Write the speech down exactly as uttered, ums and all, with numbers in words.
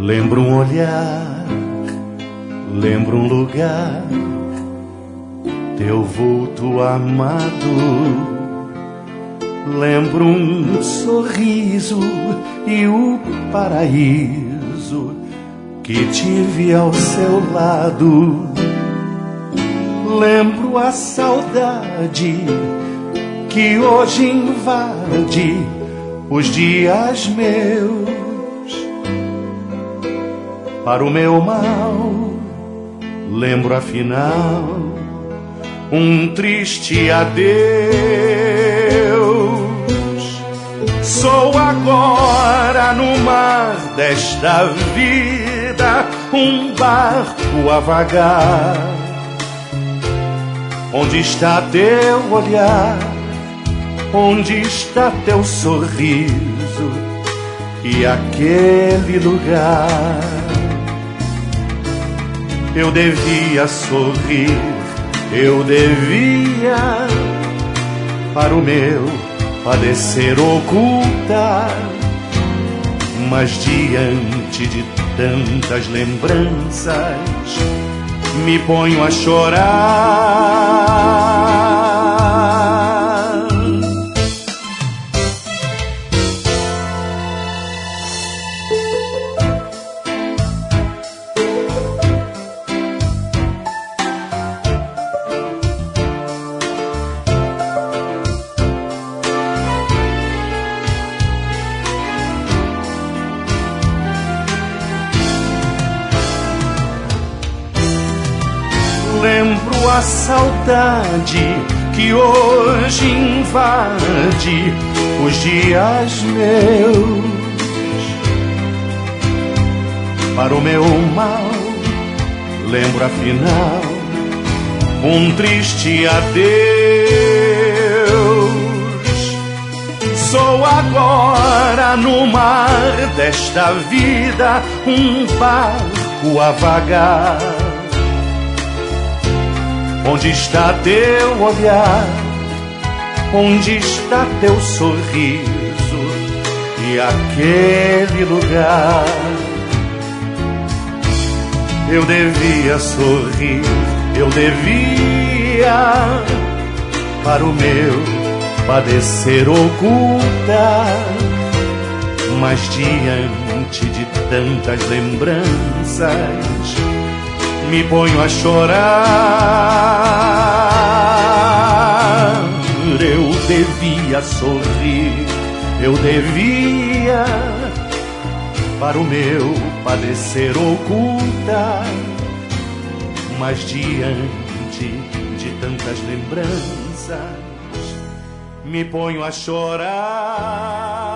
Lembro um olhar, lembro um lugar, teu vulto amado. Lembro um sorriso e o paraíso que tive ao seu lado. Lembro a saudade que hoje invade os dias meus. Para o meu mal, lembro afinal um triste adeus. Sou agora no mar desta vida um barco a vagar. Onde está teu olhar? Onde está teu sorriso? E aquele lugar? Eu devia sorrir, eu devia para o meu padecer ocultar, mas diante de tantas lembranças me ponho a chorar. Lembro a saudade que hoje invade os dias meus. Para o meu mal, lembro afinal um triste adeus. Sou agora no mar desta vida um barco a vagar. Onde está teu olhar? Onde está teu sorriso? E aquele lugar? Eu devia sorrir, eu devia para o meu padecer ocultar, mas diante de tantas lembranças me ponho a chorar. Eu devia sorrir, eu devia para o meu padecer ocultar, mas diante de tantas lembranças me ponho a chorar.